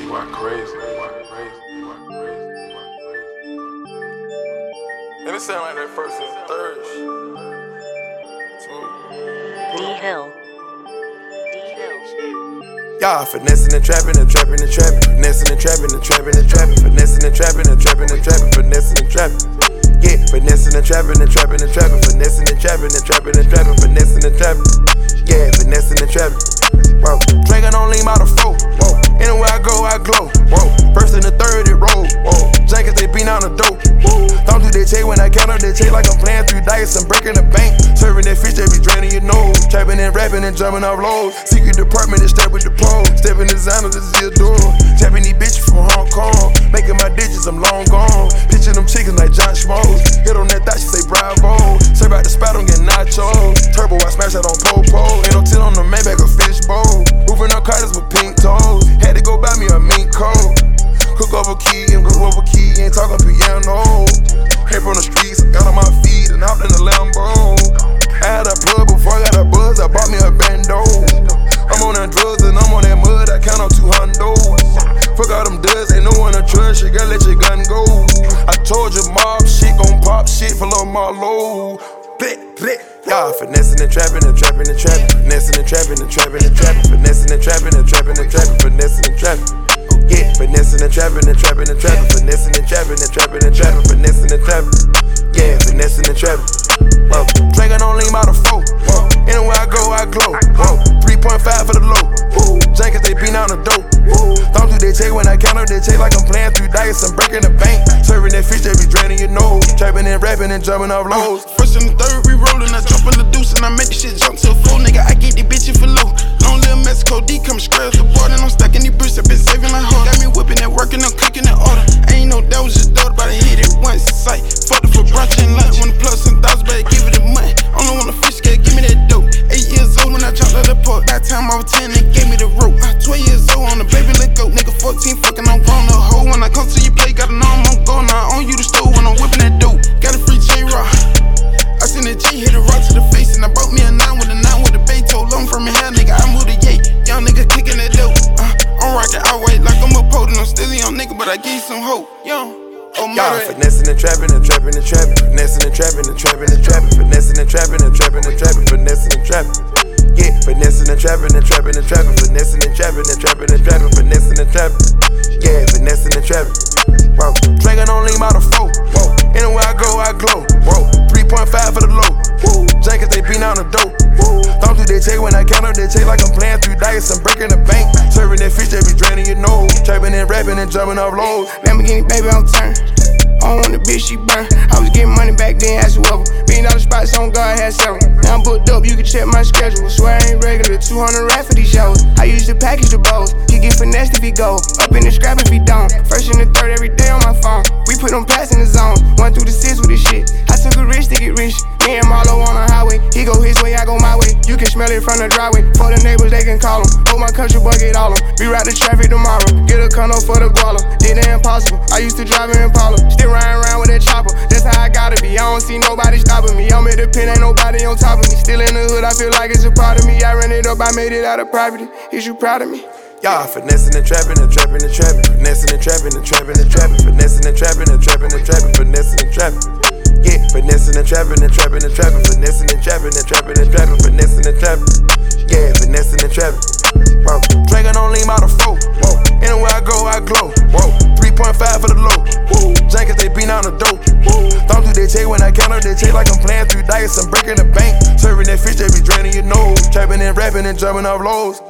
Why crazy? And it sound like that first and third. D-Hill. Y'all finessing and trapping and trapping and trapping, finessing and trapping and trapping and trapping, finessing and trapping and trapping and trapping, finessing and trapping. Yeah, finessing and trapping and trapping and trapping, finessing and trapping and trapping and trapping, finessing and trapping. Yeah, finessing and trapping. Whoa, drinking on lean out of four. Whoa, anywhere I go, I glow. Whoa, first and the third it roll. Whoa, jankets they beat on the dope. Don't do that check when I count up that check like I'm playing 3 dice. I'm breaking the bank, serving that fish they be draining your nose. Trapping and rapping and jumping off lows. Secret department is step with the pole. Stepping designer, this is your door. Tapping these bitches from Hong Kong. Making my digits, I'm long gone. Pitching them chickens like John Schmoes. Hit on that thought, she say bravo. Serve out the spot, don't get nachos. Turbo, I smash that on pole. Ain't no tin on the Maybach or fish bowl. Moving up Carters with pink toes. Had to go buy me a mink coat. Cook over key and cook over key. Ain't talking piano. Came from the streets, got on my feet and hopped in the Lambo. I had a plug before I got a buzz. I bought me a bando. I'm on them drugs and I'm on that mud. I count on 200. Fuck all them duds, ain't no one to trust. You gotta let your gun go. I told you mob shit gon' pop shit for Lil Marlowe. Y'all finessing and trapping and trapping and trapping, finessing and trapping and trapping and trapping, finessing and trapping and trapping and trapping, finessing and trapping. Yeah, finessing and trapping and trapping and trapping, finessing and trapping and trapping and trapping, finessing and trapping. Yeah, finessing and trapping. Whoa, drinking on lean out of 4. Whoa, anywhere I go, I glow. Whoa, 3.5 for the low. Woo, jankets they beat on the dope. Don't do that check when I count up that check like I'm playing 3 dice. I'm breaking the bank, serving that fish they be draining your nose. Trapping and rapping and jumping off lows. First and the third we rollin', I jump on the deuce and I make the shit jump to a full nigga. I get these bitches for low. Long little Mexico D come square the border and I'm stuck in these bricks. I been saving like hard. Got me whipping and working, I'm cooking in order. Ain't no that was just daughter, but I hit it once. Sight fucked it for brunch and lunch. When the plus and thousands, better give it a month. Only want a fish scale, give me that dope. 8 years old when I dropped out the port. That time I was 10, they gave me the rope. 12 years old on the baby let go. Nigga 14 fucking, I'm grown a hoe. When I come to your play, gotta know I'm on go. Now I own you the stove when I'm whipping that dope. Got a free J-Rock. I seen a G hit a rock to the face and I broke me a 9 with a bay toe. I'm from a hell nigga, I moved a yay. Young nigga kicking that dope. I'm rocking out way like I'm a potent. I'm still a young nigga, but I give you some hope. Yo. Y'all finessing and trapping and trapping and trapping, finessing and trapping and trapping and trapping, finessing and trapping and trapping and trapping, finessing and trapping. Yeah, finessing and trapping and trapping and trapping, finessing and trapping and trapping and trapping, finessing and trapping. Yeah, finessing and trapping. Whoa, drinking on lean out of 4. Whoa, anywhere I go, I glow. Whoa, 3.5 for the low. Woo, jankets they beat on the dope. Don't do that check when I count up that check like I'm playing 3 dice. I'm breaking the bank, serving that fish they be draining your nose. Trapping and rapping and jumping off lows. Lamborghini baby on turn. I don't want the bitch, she burn. I was getting money back then, ask whoever. $1 million spots on God, had several. Now I'm booked up, you can check my schedule. Swear I ain't regular, 200 rap for these shows. I used to package the bowls. He get finessed if he go. Up in the scrap if he don't. First and the third every day on my phone. We put them pass in the zone. 1 through the 6 with this shit. I took a risk to get rich. Me and Marlo on the highway. He go his way, I go my way. You can smell it from the driveway. For the neighbors, they can call him. Hope my country boy get all them. Reroute the traffic tomorrow. Get a condo for the guala. Did the impossible. I used to drive an Impala. Still riding around with that chopper. That's how I gotta be. I don't see nobody stopping me. I'm at the pen, ain't nobody on top of me. Still in the hood, I feel like it's a part of me. I ran it up, I made it out of poverty. Is you proud of me? Y'all finessing and trapping and trapping and trapping, finessing and trapping and trapping and trapping, finessing and trapping and trapping and trapping, finessing and trapping. Yeah, finessing and trapping and trapping and trapping, finessing and trapping and trapping and trapping, finessing and trapping. Yeah, finessing and trapping. Whoa, drinking on lean out of 4. Whoa, anywhere I go, I glow. Whoa, 3.5 for the low. Woo, jankets they beat on the dope. Don't do that check when I count up that check like I'm playing 3 dice. I'm breaking the bank, serving that fish they be draining your nose. Trapping and rapping and jumping off lows.